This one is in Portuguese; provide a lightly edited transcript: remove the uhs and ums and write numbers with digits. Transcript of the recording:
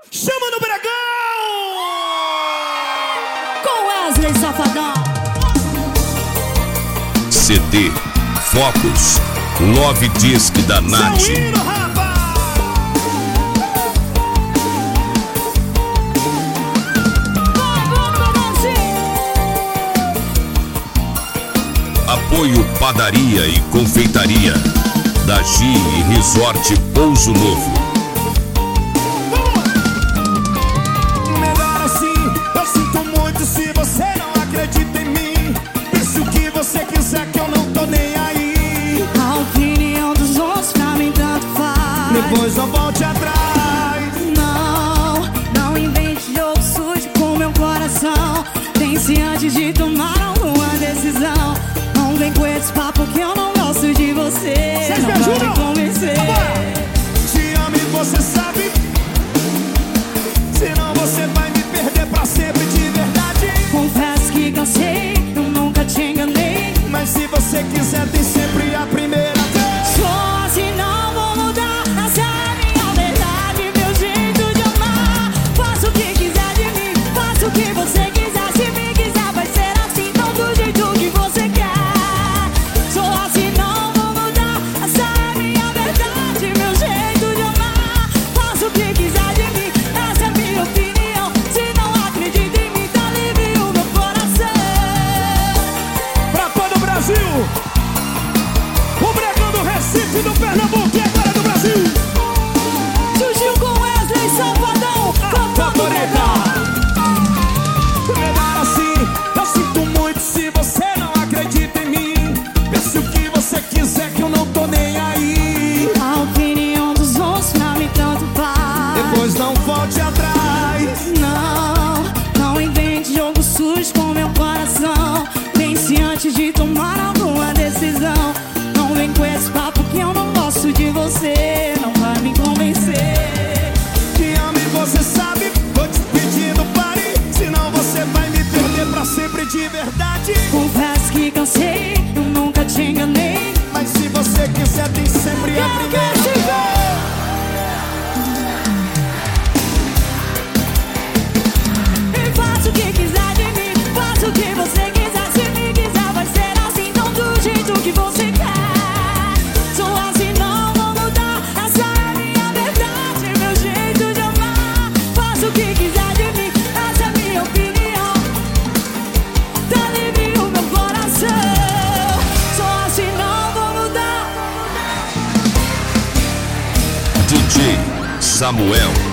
Chama no Bragão! Com Wesley Safadão. CD, Focus, Love Disc da Nath. Apoio Padaria e Confeitaria da Gi Resort Pouso Novo. Melhor assim, eu sinto muito se você não acredita em mim. Pense o que você quiser que eu não tô nem aí. A opinião dos outros pra mim tanto faz. Depois não volte atrás. Não invente jogo sujo com meu coração. Pense antes de tomar alguma decisão. Não vem com esse papo que eu não gosto de você. Vocês me não vai ajudam? me convencer. Te amo e você sabe. Senão você vai me perder pra sempre de verdade. Confesso que cansei, eu nunca te enganei. Mas se você quiser tem sempre a primeira vez. Só assim não vou mudar. Essa é a minha verdade, meu jeito de amar. Faça o que quiser de mim, faça o que você quiser. Se me quiser vai ser assim, não do jeito que você quer. Só assim não vou mudar. Essa é a minha verdade, meu jeito de amar. Faça o que quiser de mim, essa é a minha opinião. Se não acredita em mim, tá livre o meu coração. Pra todo o Brasil, o Bragão do Recife, do Pernambuco e agora do Brasil. Surgiu com Wesley Safadão, cantando Bragão. Melhor assim, eu sinto muito se você não acredita em mim. Pense o que você quiser que eu não tô nem aí. A opinião dos outros pra mim tanto faz. Depois não volte atrás. Não invente jogo sujo com meu coração. Pense antes de tomar alguma decisão. Não vem com esse papo que eu não gosto de você. Não vai me convencer. Te amo e você sabe. Vou te pedindo pare, senão você vai me perder pra sempre de verdade. Confesso que cansei, eu nunca te enganei. Mas se você quiser tem sempre a primeira vez. E faça o que quiser de mim, faça o que você quiser. Se me quiser vai ser assim, não do jeito que você quer. Sou assim, não vou mudar. Essa é a minha verdade, meu jeito de amar. Faça o que quiser de mim, essa é a minha opinião. Tá livre o meu coração. Sou assim, não vou mudar. DJ Samuel.